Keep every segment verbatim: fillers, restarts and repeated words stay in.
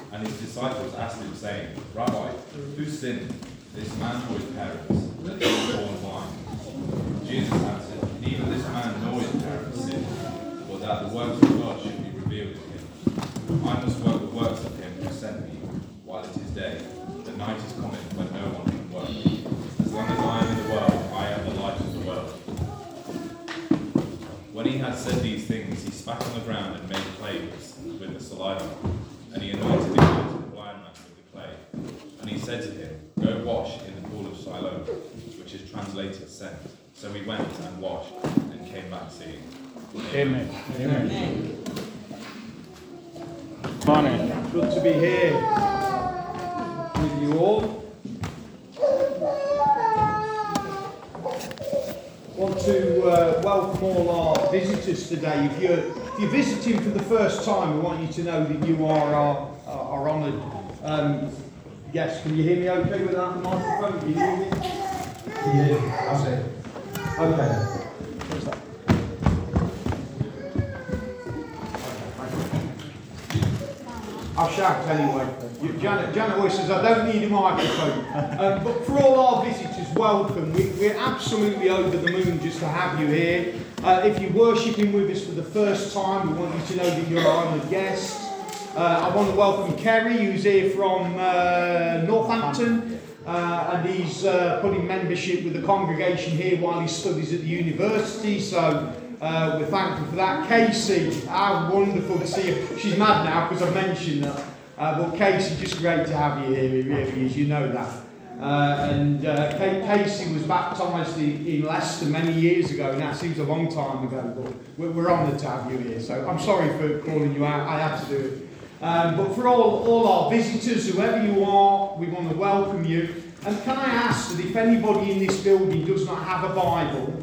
And his disciples asked him, saying, Rabbi, who sinned, this man or his parents, that he was born blind? Jesus answered, neither this man nor his parents sinned, but that the works of God should be revealed in him. I must work the works of him who sent me while it is day. The night is coming when no one can work. As long as I am in the world, I am the light of the world. When he had said these things, he spat on the ground and made plagues with the saliva. And he anointed the eyes of the blind man with the clay. And he said to him, go wash in the pool of Siloam, which is translated sent. So he went and washed and came back seeing. Amen. Amen. Amen. Morning. Good to be here with you all. I want to uh, welcome all our visitors today. If you're, if you're visiting for the first time, we want you to know that you are our, our honoured um, guests. Can you hear me okay with that microphone? Can you hear me? Yeah, that's it. Okay. I'll shout anyway. You, Janet, Janet always says, I don't need a microphone. Um, but for all our visitors, welcome. We, we're absolutely over the moon just to have you here. Uh, if you're worshipping with us for the first time, we want you to know that you're our honoured guests. Uh, I want to welcome Kerry, who's here from uh, Northampton. Uh, and he's uh, putting membership with the congregation here while he studies at the university. So Uh, we're thankful for that. Casey, how wonderful to see you. She's mad now because I mentioned that. Uh, but Casey, just great to have you here. It really is. You know that. Uh, and uh, Casey was baptised in, in Leicester many years ago. Now it seems a long time ago, but we're, we're honoured to have you here. So I'm sorry for calling you out. I had to do it. Um, but for all, all our visitors, whoever you are, we want to welcome you. And can I ask that if anybody in this building does not have a Bible,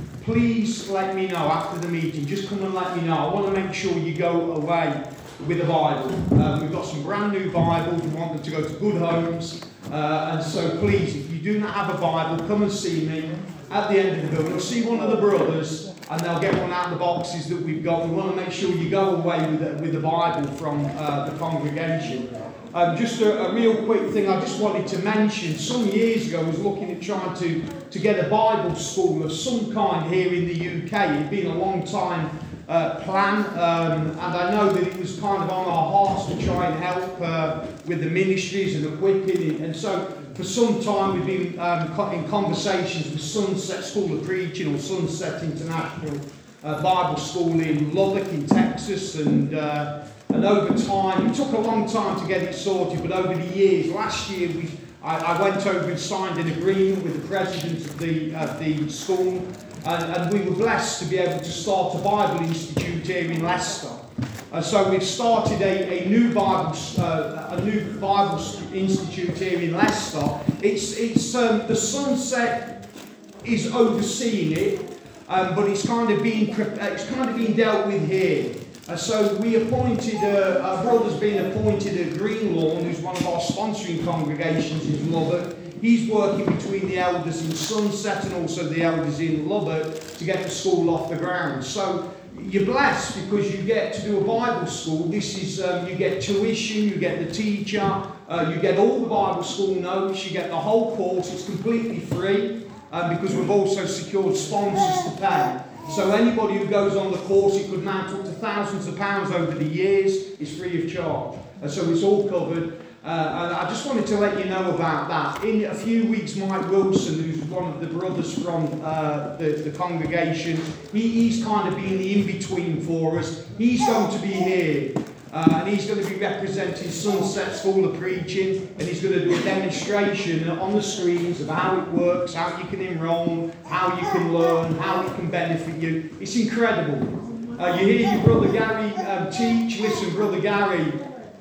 please let me know after the meeting. Just come and let me know. I want to make sure you go away with a Bible. Um, we've got some brand new Bibles. We want them to go to good homes. Uh, and so please, if you do not have a Bible, come and see me at the end of the building. You'll see one of the brothers and they'll get one out of the boxes that we've got. We want to make sure you go away with a, with a Bible from uh, the congregation. Um, just a, a real quick thing I just wanted to mention. Some years ago I was looking at trying to, to get a Bible school of some kind here in the U K. It had been a long time uh, plan, um, and I know that it was kind of on our hearts to try and help uh, with the ministries and equipping it. And so for some time we've been um, in conversations with Sunset School of Preaching or Sunset International uh, Bible School in Lubbock in Texas, and uh, And over time, it took a long time to get it sorted, but over the years, last year we, I, I went over and signed an agreement with the president of the, uh, the school, and, and we were blessed to be able to start a Bible Institute here in Leicester. And so we've started a, a new Bible uh, a new Bible Institute here in Leicester. It's it's um, the Sunset is overseeing it, um, but it's kind of being it's kind of being dealt with here. Uh, so we appointed, uh, our brother's been appointed at Greenlawn, who's one of our sponsoring congregations in Lubbock. He's working between the elders in Sunset and also the elders in Lubbock to get the school off the ground. So you're blessed because you get to do a Bible school. This is, um, you get tuition, you get the teacher, uh, you get all the Bible school notes, you get the whole course. It's completely free um, because we've also secured sponsors to pay. So anybody who goes on the course, it could mount up to thousands of pounds over the years, is free of charge. And so it's all covered. Uh, and I just wanted to let you know about that. In a few weeks, Mike Wilson, who's one of the brothers from uh, the, the congregation, he, he's kind of been the in-between for us. He's going to be here. Uh, and he's going to be representing Sunset School of Preaching, and he's going to do a demonstration on the screens of how it works, how you can enrol, how you can learn, how it can benefit you. It's incredible. Uh, you hear your brother Gary um, teach. Listen, brother Gary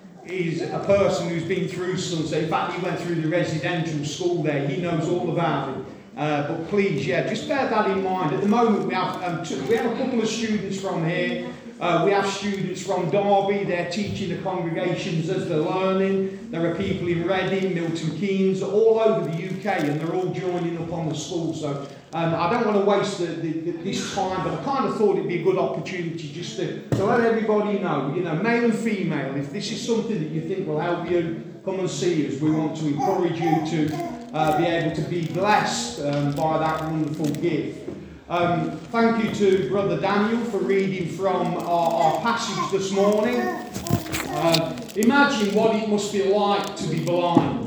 is a person who's been through Sunset. In fact, he went through the residential school there. He knows all about it. Uh, but please, yeah, just bear that in mind. At the moment, we have um, two, we have a couple of students from here. Uh, we have students from Derby, they're teaching the congregations as they're learning. There are people in Reading, Milton Keynes, all over the U K, and they're all joining up on the school. So um, I don't want to waste the, the, the, this time, but I kind of thought it'd be a good opportunity just to, to let everybody know, you know, male and female, if this is something that you think will help you, come and see us. We want to encourage you to uh, be able to be blessed um, by that wonderful gift. Um, thank you to Brother Daniel for reading from our, our passage this morning. Uh, imagine what it must be like to be blind.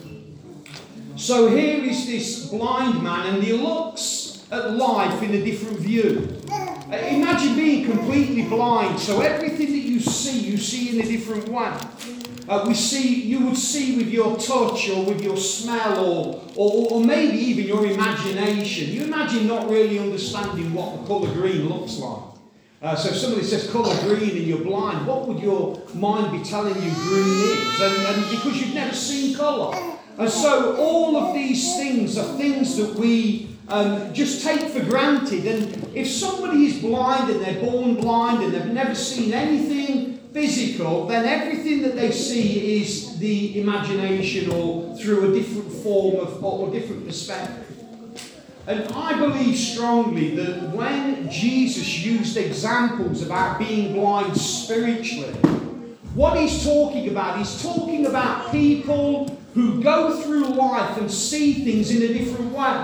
So here is this blind man, and he looks at life in a different view. Uh, imagine being completely blind, so everything that you see, you see in a different way. Uh, we see, you would see with your touch or with your smell or, or, or maybe even your imagination. You imagine not really understanding what the colour green looks like. Uh, so if somebody says colour green and you're blind, what would your mind be telling you green is? And, and because you've never seen colour. And so all of these things are things that we um, just take for granted. And if somebody is blind and they're born blind and they've never seen anything physical, then everything that they see is the imagination or through a different form of or different perspective. And I believe strongly that when Jesus used examples about being blind spiritually, what he's talking about, he's talking about people who go through life and see things in a different way.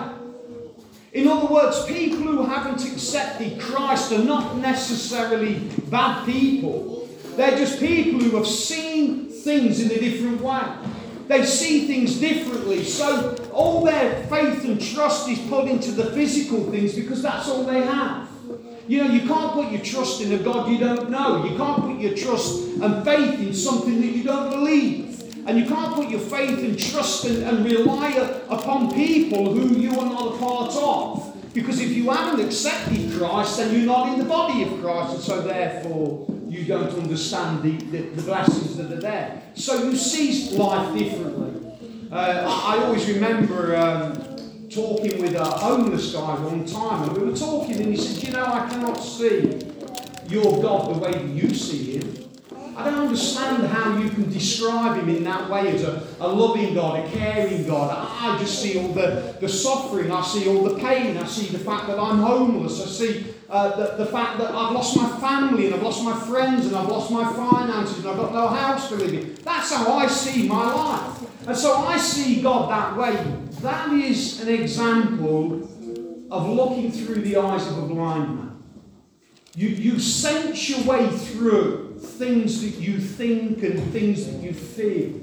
In other words, people who haven't accepted Christ are not necessarily bad people. They're just people who have seen things in a different way. They see things differently. So all their faith and trust is put into the physical things because that's all they have. You know, you can't put your trust in a God you don't know. You can't put your trust and faith in something that you don't believe. And you can't put your faith and trust and, and rely upon people who you are not a part of. Because if you haven't accepted Christ, then you're not in the body of Christ. And so therefore, you don't understand the, the, the blessings that are there. So you see life differently. Uh, I, I always remember um, talking with a homeless guy one time, and we were talking, and he said, you know, I cannot see your God the way that you see him. I don't understand how you can describe him in that way as a, a loving God, a caring God. I just see all the, the suffering, I see all the pain, I see the fact that I'm homeless, I see uh, the, the fact that I've lost my family and I've lost my friends and I've lost my finances and I've got no house to live in. That's how I see my life. And so I see God that way. That is an example of looking through the eyes of a blind man. You, you sense your way through things that you think and things that you feel.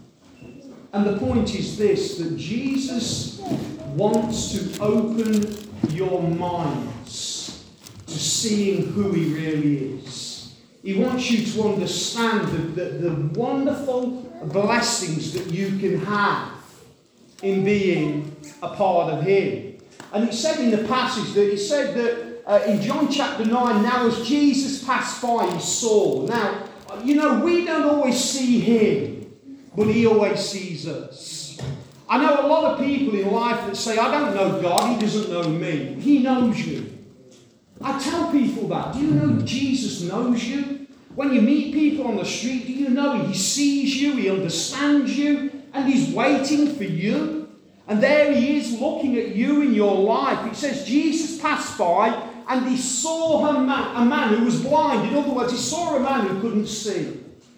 And the point is this, that Jesus wants to open your minds to seeing who he really is. He wants you to understand the, the, the wonderful blessings that you can have in being a part of him. And it said in the passage that it said that Uh, in John chapter nine, now as Jesus passed by, he saw. Now, you know, we don't always see him, but he always sees us. I know a lot of people in life that say, I don't know God, he doesn't know me. He knows you. I tell people that. Do you know Jesus knows you? When you meet people on the street, do you know he sees you, he understands you, and he's waiting for you? And there he is looking at you in your life. It says Jesus passed by and he saw a man, a man who was blind. In other words, he saw a man who couldn't see.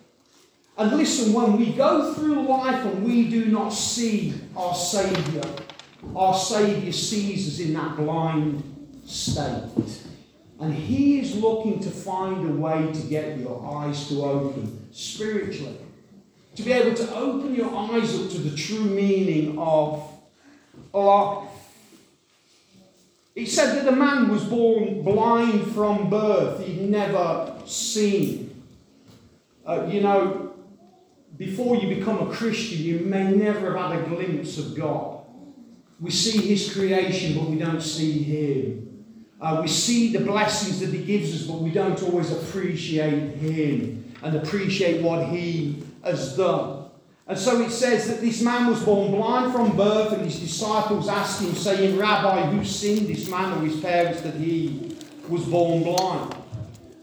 And listen, when we go through life and we do not see our Saviour, our Saviour sees us in that blind state. And he is looking to find a way to get your eyes to open spiritually. To be able to open your eyes up to the true meaning of life. It said that the man was born blind from birth. He'd never seen. Uh, you know, before you become a Christian, you may never have had a glimpse of God. We see his creation, but we don't see him. Uh, we see the blessings that he gives us, but we don't always appreciate him and appreciate what he has done. And so it says that this man was born blind from birth, and his disciples asked him, saying, Rabbi, who sinned, this man or his parents, that he was born blind?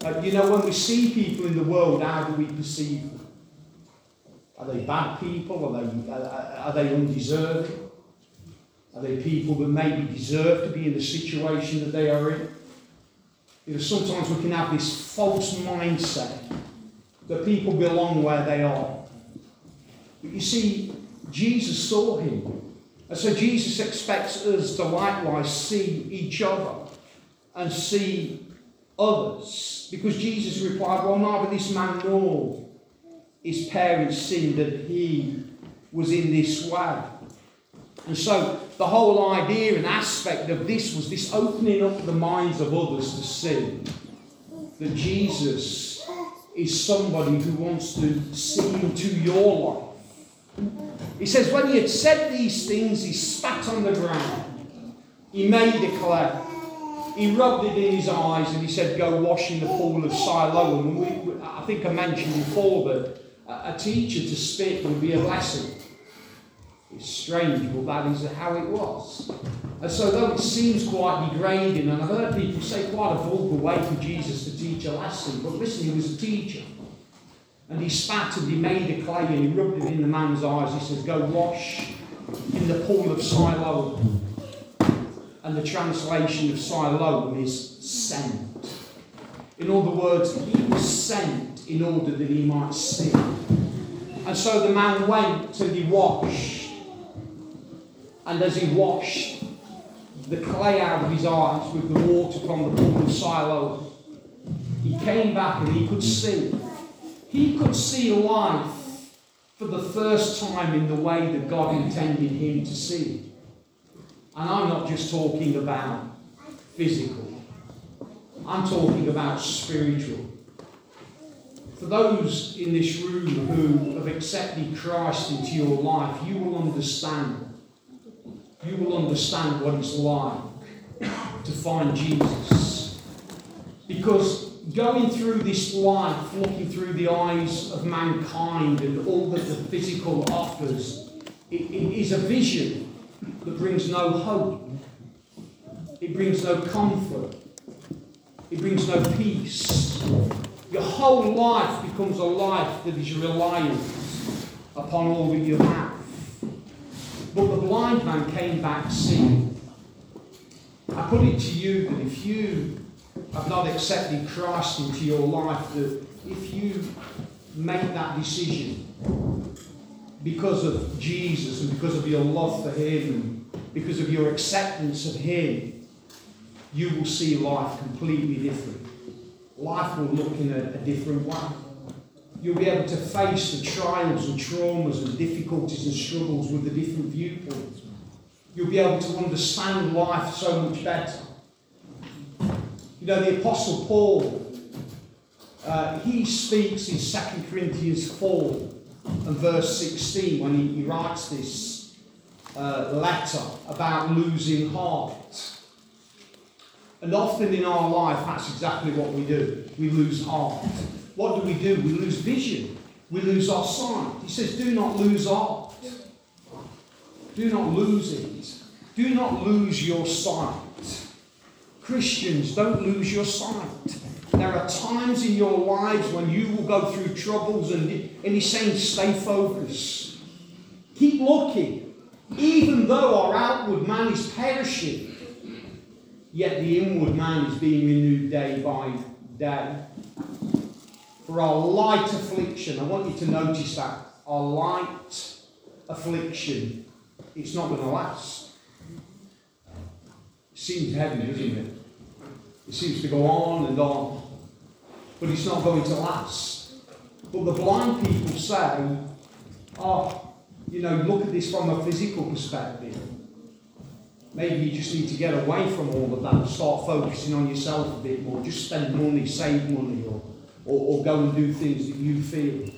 Uh, you know, when we see people in the world, how do we perceive them? Are they bad people? Are they, uh, are they undeserving? Are they people that maybe deserve to be in the situation that they are in? You know, sometimes we can have this false mindset that people belong where they are. But you see, Jesus saw him. And so Jesus expects us to likewise see each other and see others. Because Jesus replied, well, neither this man nor his parents sinned that he was in this way. And so the whole idea and aspect of this was this opening up the minds of others to see that Jesus is somebody who wants to see into your life. He says, when he had said these things, he spat on the ground. He made a clay. He rubbed it in his eyes and he said, go wash in the pool of Siloam. And we, I think I mentioned before that a teacher to spit would be a blessing. It's strange, but that is how it was. And so though it seems quite degrading, and I've heard people say quite a vulgar way for Jesus to teach a lesson, but listen, he was a teacher. And he spat and he made a clay and he rubbed it in the man's eyes. He says, go wash in the pool of Siloam. And the translation of Siloam is sent. In other words, he was sent in order that he might see. And so the man went and he washed. And as he washed the clay out of his eyes with the water from the pool of Siloam, he came back and he could see. He could see life for the first time in the way that God intended him to see it. And I'm not just talking about physical. I'm talking about spiritual. For those in this room who have accepted Christ into your life, you will understand. You will understand what it's like to find Jesus. Because going through this life, looking through the eyes of mankind and all that the physical offers, it, it is a vision that brings no hope. It brings no comfort. It brings no peace. Your whole life becomes a life that is reliant upon all that you have. But the blind man came back seeing. I put it to you that if you have not accepted Christ into your life, that if you make that decision because of Jesus and because of your love for him and because of your acceptance of him, you will see life completely different. Life will look in a, a different way. You'll be able to face the trials and traumas and difficulties and struggles with a different viewpoint. You'll be able to understand life so much better. You know, the Apostle Paul, uh, he speaks in Second Corinthians four and verse sixteen when he, he writes this uh, letter about losing heart. And often in our life, that's exactly what we do. We lose heart. What do we do? We lose vision. We lose our sight. He says, do not lose heart. Do not lose it. Do not lose your sight. Christians, don't lose your sight. There are times in your lives when you will go through troubles, and, and he's saying, stay focused. Keep looking. Even though our outward man is perishing, yet the inward man is being renewed day by day. For our light affliction, I want you to notice that. Our light affliction, it's not going to last. It seems heavy, doesn't it? It seems to go on and on. But it's not going to last. But the blind people say, oh, you know, look at this from a physical perspective. Maybe you just need to get away from all of that and start focusing on yourself a bit more. Just spend money, save money, or, or, or go and do things that you feel.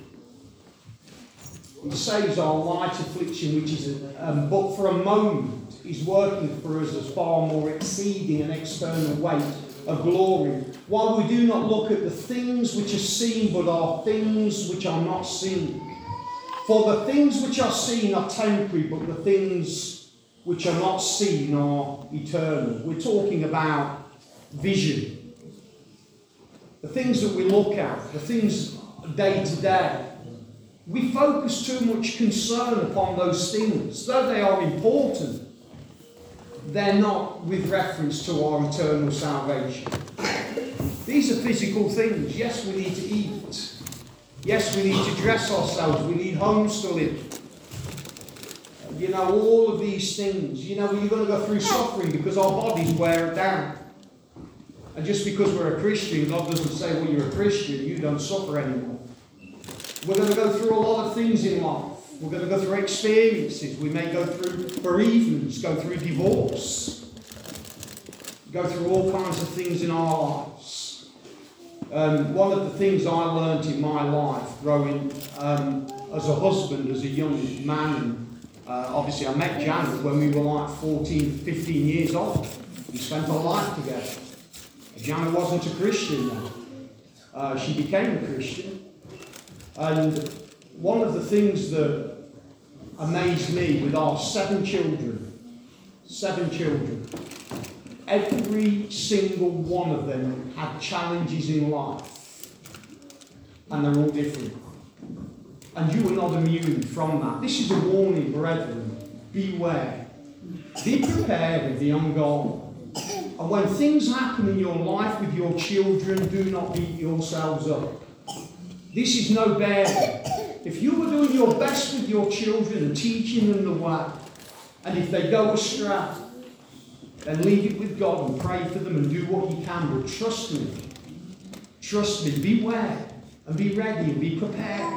It says our light affliction, which is, a, um, but for a moment, is working for us as far more exceeding an external weight of glory. While we do not look at the things which are seen, but are things which are not seen. For the things which are seen are temporary, but the things which are not seen are eternal. We're talking about vision. the things that we look at, the things day to day, we focus too much concern upon those things. Though they are important, they're not with reference to our eternal salvation. These are physical things. Yes, we need to eat. Yes, we need to dress ourselves. We need homes to live. You know, all of these things. You know, you're going to go through suffering because our bodies wear it down. And just because we're a Christian, God doesn't say, well, you're a Christian, you don't suffer anymore. We're going to go through a lot of things in life. We're going to go through experiences. We may go through bereavements, go through divorce, go through all kinds of things in our lives. Um, one of the things I learned in my life growing um, as a husband, as a young man, uh, obviously I met Janet when we were like fourteen, fifteen years old. We spent our life together. Janet wasn't a Christian then. Uh, she became a Christian. And one of the things that amazed me with our seven children, seven children, every single one of them had challenges in life. And they're all different. And you are not immune from that. This is a warning, brethren. Beware. Be prepared with the ungodly. And when things happen in your life with your children, do not beat yourselves up. This is no bearing. If you are doing your best with your children and teaching them the way, and if they go astray, then leave it with God and pray for them and do what you can. But trust me, trust me, beware and be ready and be prepared.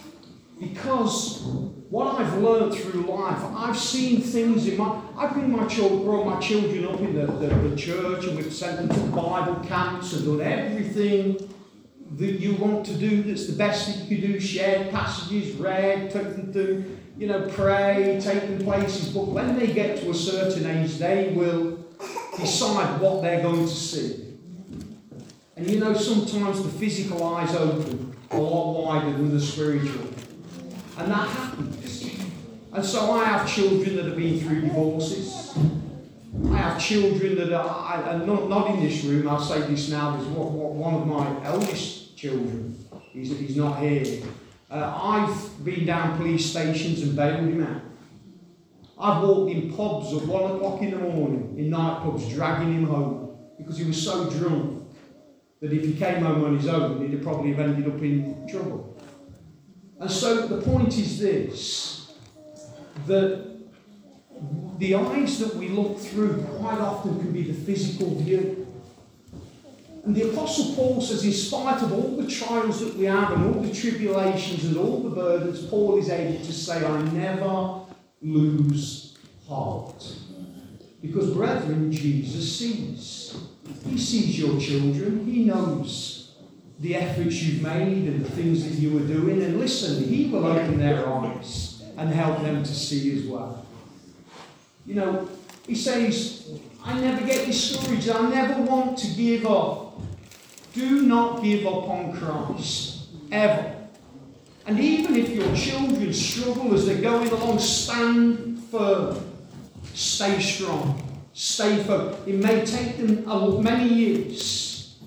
Because what I've learned through life, I've seen things in my... I bring my children, brought my children up in the, the, the church, and we've sent them to Bible camps and done everything that you want to do that's the best that you can do. Shared passages, read, take them to, you know, pray, take them places. But when they get to a certain age, they will decide what they're going to see. And you know, sometimes the physical eyes open a lot wider than the spiritual. And that happens. And so I have children that have been through divorces. I have children that are, and not, not in this room, I'll say this now, there's one of my eldest children, he's, he's not here. Uh, I've been down police stations and bailed him out. I've walked in pubs at one o'clock in the morning, in nightclubs, dragging him home, because he was so drunk that if he came home on his own, he'd have probably have ended up in trouble. And so the point is this, that the eyes that we look through quite often can be the physical view. And the Apostle Paul says, in spite of all the trials that we have and all the tribulations and all the burdens, Paul is able to say, I never lose heart. Because, brethren, Jesus sees. He sees your children. He knows the efforts you've made and the things that you were doing. And listen, he will open their eyes and help them to see as well. You know, he says, I never get discouraged. I never want to give up. Do not give up on Christ. Ever. And even if your children struggle as they're going along, stand firm. Stay strong. Stay firm. It may take them many years.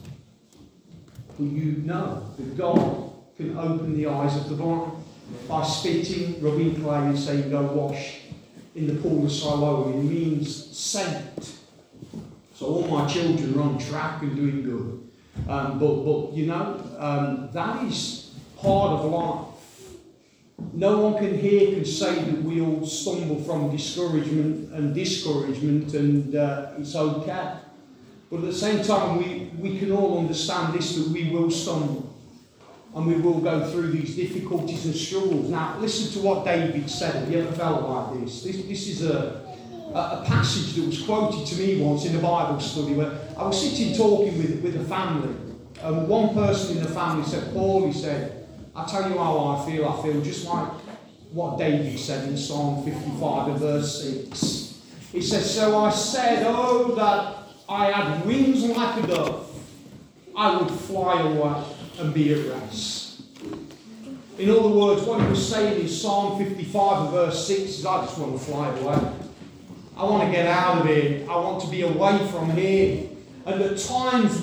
But you know that God can open the eyes of the blind by spitting, rubbing clay and saying, go wash in the pool of Siloam. It means sent. So all my children are on track and doing good. Um, but, but, you know, um, that is part of life. No one can hear can say that we all stumble from discouragement and discouragement and uh, it's okay. But at the same time, we, we can all understand this, that we will stumble. And we will go through these difficulties and struggles. Now, listen to what David said. Have you ever felt like this? This, this is a, a, a passage that was quoted to me once in a Bible study where I was sitting talking with, with a family. And one person in the family said, Paul, he said, I'll tell you how I feel. I feel just like what David said in Psalm fifty-five and verse six. He says, so I said, oh, that I had wings like a dove, I would fly away and be at rest. In other words, what he was saying in Psalm fifty-five and verse six is, I just want to fly away. I want to get out of here. I want to be away from here. And at times would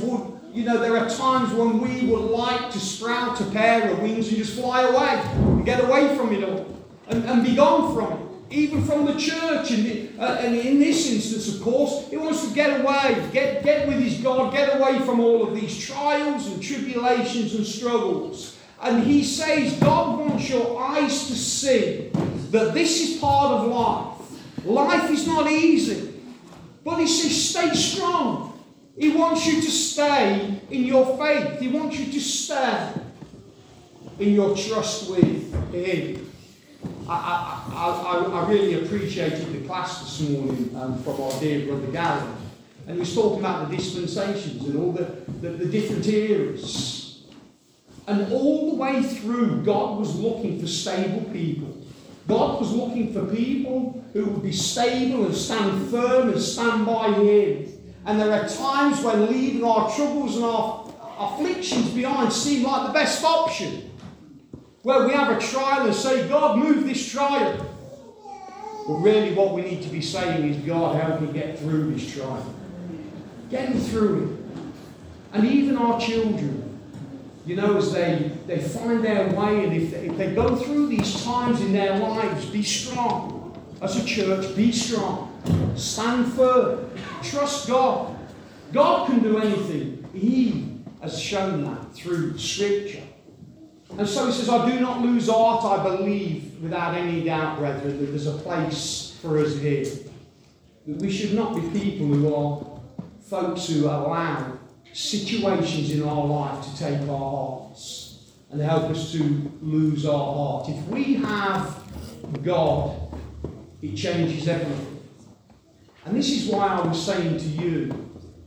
You know, there are times when we would like to sprout a pair of wings and just fly away and get away from it all and, and be gone from it. Even from the church, and, uh, and in this instance, of course, he wants to get away, get, get with his God, get away from all of these trials and tribulations and struggles. And he says God wants your eyes to see that this is part of life. Life is not easy, but he says stay strong. He wants you to stay in your faith. He wants you to stay in your trust with him. I, I, I, I really appreciated the class this morning um, from our dear brother Gary. And he was talking about the dispensations and all the, the, the different eras. And all the way through, God was looking for stable people. God was looking for people who would be stable and stand firm and stand by him. And there are times when leaving our troubles and our afflictions behind seem like the best option. Where we have a trial and say, God, move this trial. But really what we need to be saying is, God, help me get through this trial. Get me through it. And even our children, you know, as they, they find their way, and if they, if they go through these times in their lives, be strong. As a church, be strong. Stand firm. Trust God. God can do anything. He has shown that through Scripture. And so he says, I do not lose heart. I believe without any doubt, brethren, that there's a place for us here. That we should not be people who are folks who allow situations in our life to take our hearts and help us to lose our heart. If we have God, it changes everything. And this is why I was saying to you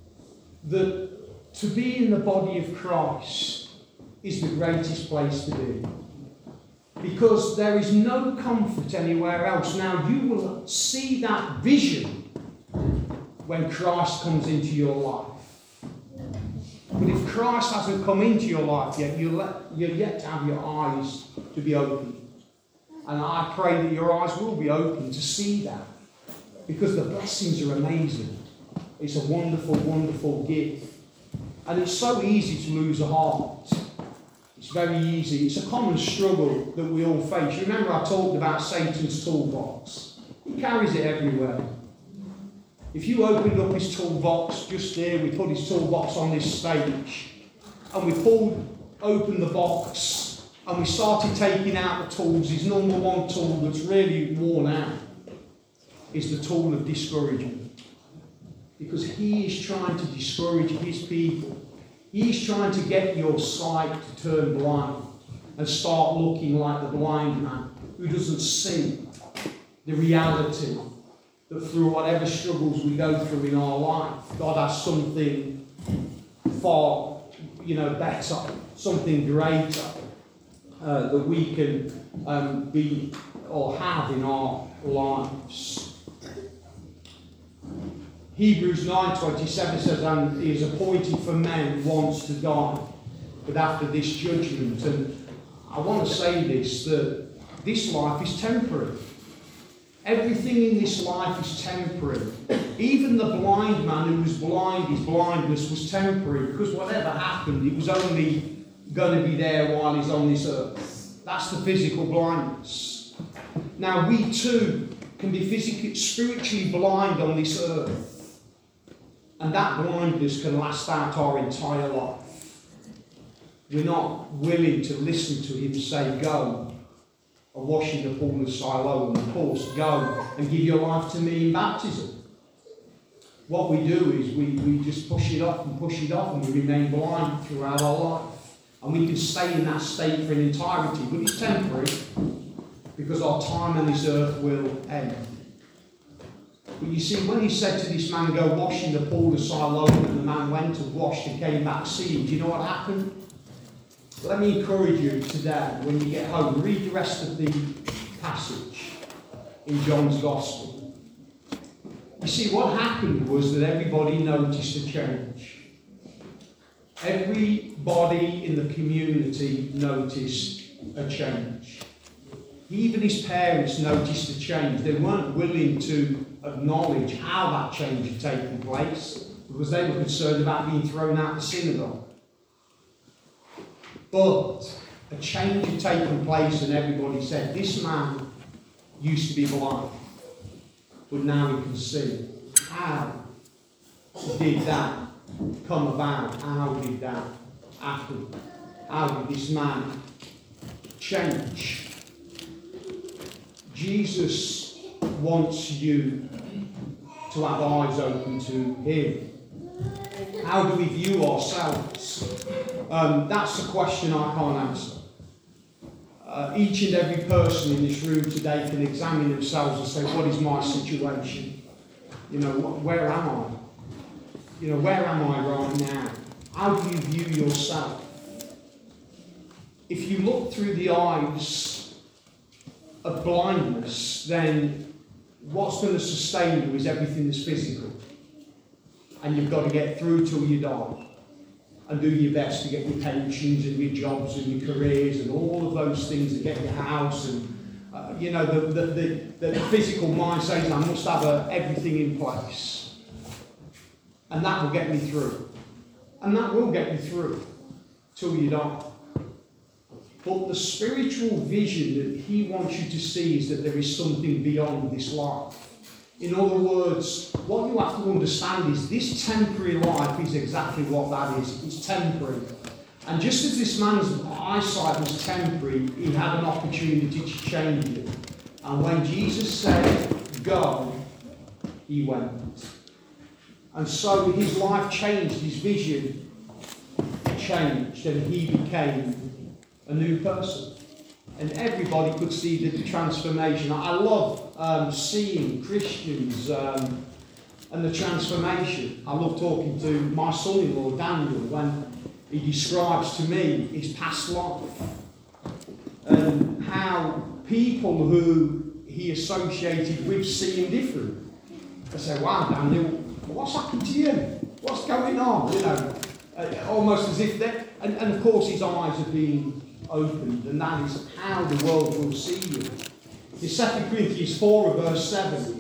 that to be in the body of Christ is the greatest place to be. Because there is no comfort anywhere else. Now, you will see that vision when Christ comes into your life. But if Christ hasn't come into your life yet, you're, let, you're yet to have your eyes to be open. And I pray that your eyes will be open to see that. Because the blessings are amazing. It's a wonderful, wonderful gift. And it's so easy to lose a heart. It's very easy. It's a common struggle that we all face. You remember I talked about Satan's toolbox. He carries it everywhere. If you opened up his toolbox just there, we put his toolbox on this stage, and we pulled open the box, and we started taking out the tools, his number one tool that's really worn out is the tool of discouragement. Because he is trying to discourage his people. He's trying to get your sight to turn blind and start looking like the blind man who doesn't see the reality that through whatever struggles we go through in our life, God has something far, you know, better, something greater uh, that we can um, be or have in our lives. Hebrews nine twenty-seven says, and he is appointed for men once to die, but after this judgment. And I want to say this, that this life is temporary. Everything in this life is temporary. Even the blind man who was blind, his blindness was temporary, because whatever happened, it was only going to be there while he's on this earth. That's the physical blindness. Now we too can be physically, spiritually blind on this earth. And that blindness can last out our entire life. We're not willing to listen to him say, go and wash in the pool of Siloam. Of course, go and give your life to me in baptism. What we do is we, we just push it off and push it off, and we remain blind throughout our life. And we can stay in that state for an entirety, but it's temporary, because our time on this earth will end. But you see, when he said to this man, go wash in the pool of Siloam, and the man went and washed and came back seeing, do you know what happened? Let me encourage you today, when you get home, read the rest of the passage in John's Gospel. You see, what happened was that everybody noticed a change. Everybody in the community noticed a change. Even his parents noticed a change. They weren't willing to acknowledge how that change had taken place. because they were concerned about being thrown out of the synagogue. But a change had taken place, and everybody said, this man used to be blind, but now he can see. How did that come about? How did that happen? How did this man change? Jesus wants you to have eyes open to him. How do we view ourselves? Um, that's a question I can't answer. Uh, each and every person in this room today can examine themselves and say, what is my situation? You know, where am I? You know, where am I right now? How do you view yourself? If you look through the eyes of blindness, then what's going to sustain you is everything that's physical. And you've got to get through till you die. And do your best to get your pensions and your jobs and your careers and all of those things, and get your house. And, uh, you know, the, the, the, the physical mind says, I must have a, everything in place. And that will get me through. And that will get you through till you die. But the spiritual vision that he wants you to see is that there is something beyond this life. In other words, what you have to understand is this temporary life is exactly what that is. It's temporary. And just as this man's eyesight was temporary, he had an opportunity to change it. And when Jesus said, go, he went. And so his life changed, his vision changed, and he became a new person. And everybody could see the transformation. I love um, seeing Christians um, and the transformation. I love talking to my son-in-law, Daniel, when he describes to me his past life and how people who he associated with see him different. I say, wow, Daniel, what's happened to you? What's going on? You know, uh, almost as if they... And, and of course his eyes are being opened, and that is how the world will see you. In Second Corinthians four, verse seven,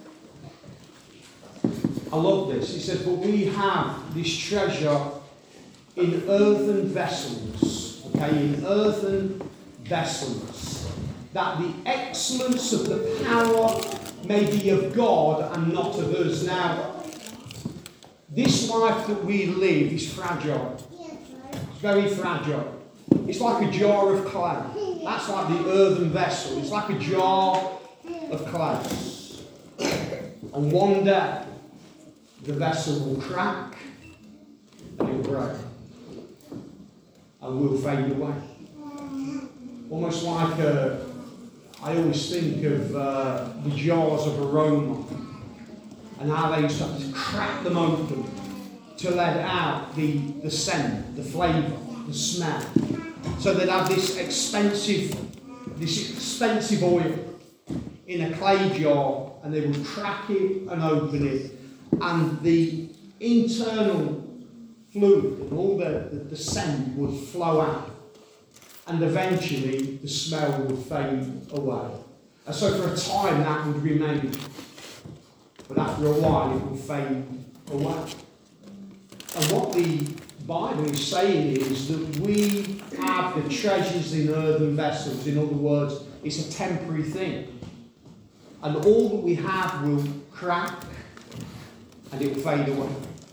I love this. He says, but we have this treasure in earthen vessels, okay, in earthen vessels, that the excellence of the power may be of God and not of us. Now, this life that we live is fragile. It's very fragile. It's like a jar of clay. That's like the earthen vessel. It's like a jar of clay. And one day, the vessel will crack and it will break. And will fade away. Almost like a, I always think of uh, the jars of aroma and how they used to have to crack them open to let out the, the scent, the flavour, the smell. So they'd have this expensive, this expensive oil in a clay jar, and they would crack it and open it, and the internal fluid and all the, the, the scent would flow out, and eventually the smell would fade away. And so for a time that would remain, but after a while it would fade away. And what the Bible is saying is that we have the treasures in earthen vessels. In other words, it's a temporary thing. And all that we have will crack and it will fade away.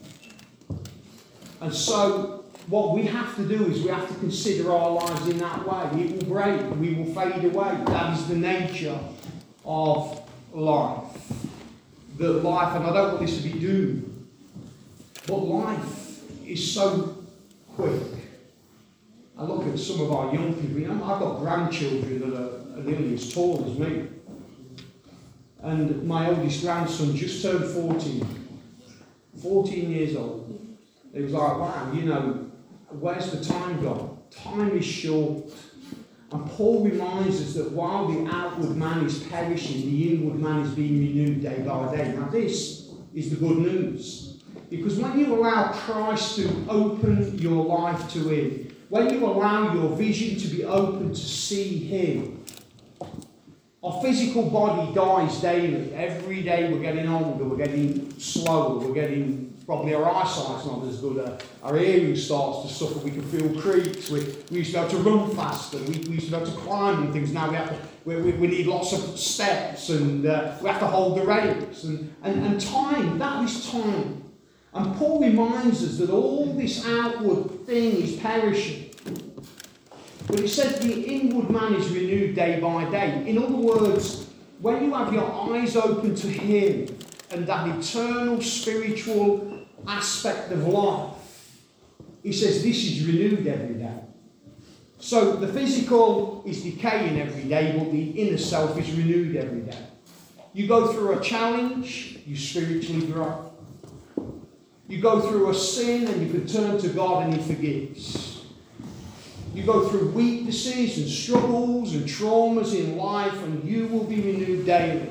And so what we have to do is we have to consider our lives in that way. It will break, we will fade away. That is the nature of life. The life, and I don't want this to be doomed, but life is so quick. I look at some of our young people. You know, I've got grandchildren that are, are nearly as tall as me. And my oldest grandson just turned fourteen. fourteen years old. It was like, wow, you know, where's the time gone? Time is short. And Paul reminds us that while the outward man is perishing, the inward man is being renewed day by day. Now this is the good news. Because when you allow Christ to open your life to him, when you allow your vision to be open to see him, our physical body dies daily. Every day we're getting older, we're getting slower, we're getting probably our eyesight's not as good. Uh, our hearing starts to suffer. We can feel creaks. We, we used to be able to run faster. We, we used to be able to climb and things. Now we have to. We, we, we need lots of steps, and uh, we have to hold the reins. And, and, and time, that is time. And Paul reminds us that all this outward thing is perishing. But it says the inward man is renewed day by day. In other words, when you have your eyes open to Him and that eternal spiritual aspect of life, he says this is renewed every day. So the physical is decaying every day, but the inner self is renewed every day. You go through a challenge, you spiritually grow. You go through a sin and you can turn to God and He forgives. You go through weaknesses and struggles and traumas in life and you will be renewed daily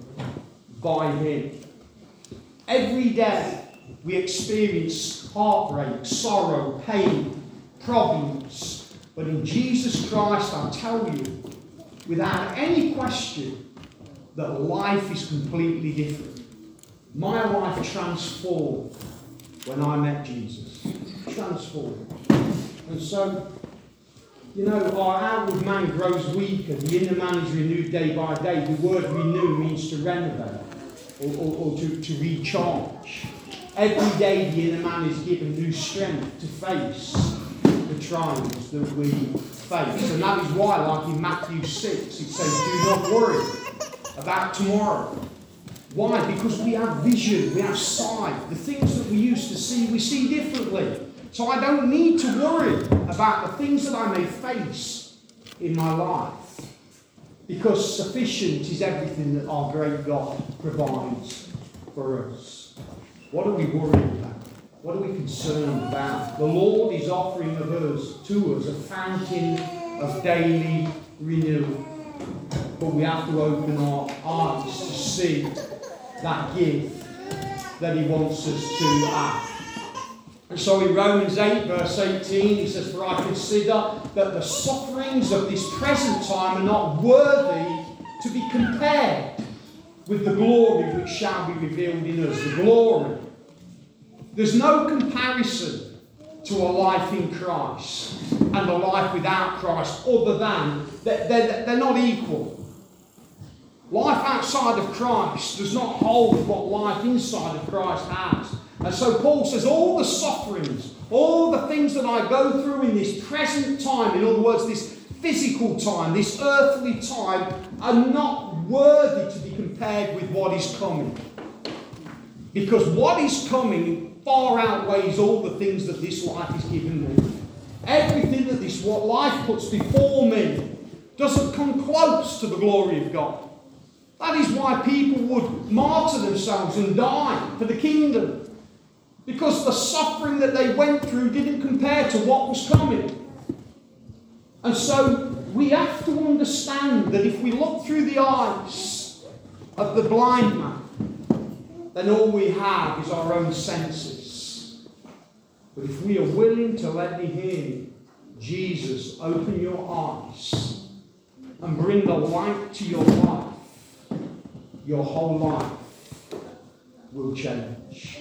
by Him. Every day we experience heartbreak, sorrow, pain, problems. But in Jesus Christ, I tell you, without any question, that life is completely different. My life transformed when I met Jesus. Transformed. And so, you know, our outward man grows weaker. The inner man is renewed day by day. The word renew means to renovate or, or, or to, to recharge. Every day the inner man is given new strength to face the trials that we face. And that is why, like in Matthew six, it says, do not worry about tomorrow. Why? Because we have vision, we have sight. The things that we used to see, we see differently. So I don't need to worry about the things that I may face in my life. Because sufficient is everything that our great God provides for us. What are we worried about? What are we concerned about? The Lord is offering of us, to us a fountain of daily renewal. But we have to open our eyes to see that gift that He wants us to have. And so in Romans eight verse eighteen he says, for I consider that the sufferings of this present time are not worthy to be compared with the glory which shall be revealed in us. The glory. There's no comparison to a life in Christ and a life without Christ, other than they're, they're, they're not equal. Life outside of Christ does not hold what life inside of Christ has. And so Paul says all the sufferings, all the things that I go through in this present time, in other words, this physical time, this earthly time, are not worthy to be compared with what is coming. Because what is coming far outweighs all the things that this life is giving me. Everything that this what life puts before me doesn't come close to the glory of God. That is why people would martyr themselves and die for the kingdom. Because the suffering that they went through didn't compare to what was coming. And so we have to understand that if we look through the eyes of the blind man, then all we have is our own senses. But if we are willing to let Him, Jesus, open your eyes and bring the light to your life, your whole life will change.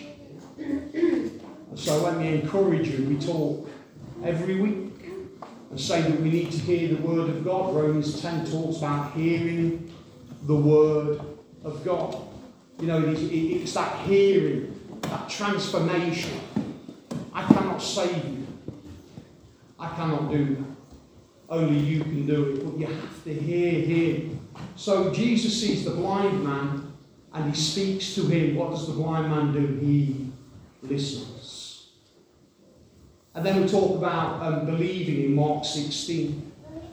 And so let me encourage you, we talk every week and say that we need to hear the word of God. Romans ten talks about hearing the word of God. You know, it is, it's that hearing, that transformation. I cannot save you. I cannot do that. Only you can do it, but you have to hear Him. So Jesus sees the blind man and He speaks to him. What does the blind man do? He listens. And then we talk about um, believing in Mark sixteen.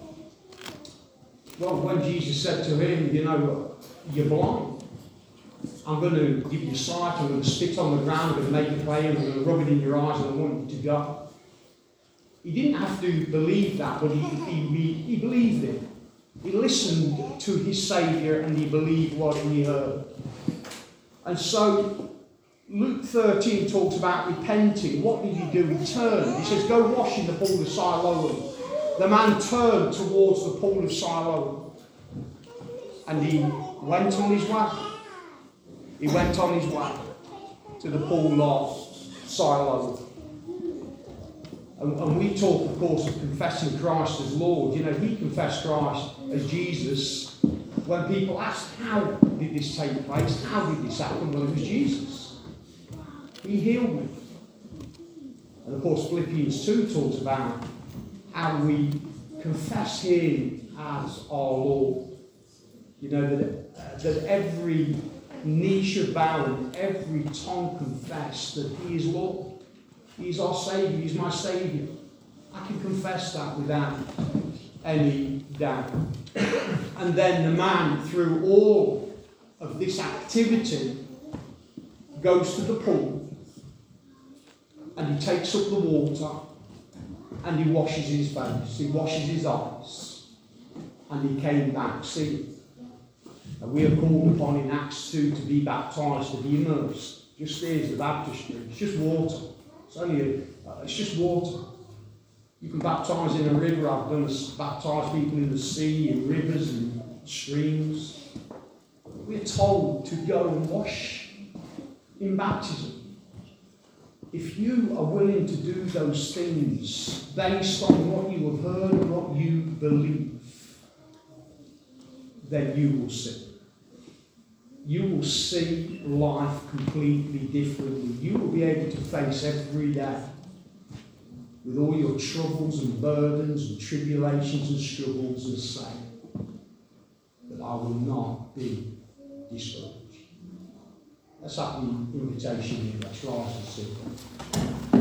Well, when Jesus said to him, you know, you're blind. I'm going to give you sight. I'm going to spit on the ground. I'm going to make it plain. I'm going to rub it in your eyes and I want you to go. He didn't have to believe that, but he, he, he believed it. He listened to his Saviour and he believed what he heard. And so Luke thirteen talks about repenting. What did he do? He turned. He says, go wash in the pool of Siloam. The man turned towards the pool of Siloam. And he went on his way. He went on his way to the pool of silo. And, and we talk, of course, of confessing Christ as Lord. You know, he confessed Christ as Jesus. When people ask, how did this take place? How did this happen? Well, it was Jesus. He healed me. And of course, Philippians two talks about how we confess him as our Lord. You know, that, uh, that every knee should bow and every tongue confess that he is Lord. He is our Saviour. He is my Saviour. I can confess that without any doubt. And then the man, through all of this activity, goes to the pool and he takes up the water and he washes his face, he washes his eyes, and he came back seeing. And we are called upon in Acts two to be baptised, to be immersed. Just there's the baptistry. It's just water. It's only a, uh, it's just water. You can baptise in a river. I've done a, baptise people in the sea, in rivers and streams. We're told to go and wash in baptism. If you are willing to do those things based on what you have heard and what you believe, then you will see. You will see life completely differently. You will be able to face every day with all your troubles and burdens and tribulations and struggles and say that I will not be discouraged. Let's have the invitation here. Let's rise and sing.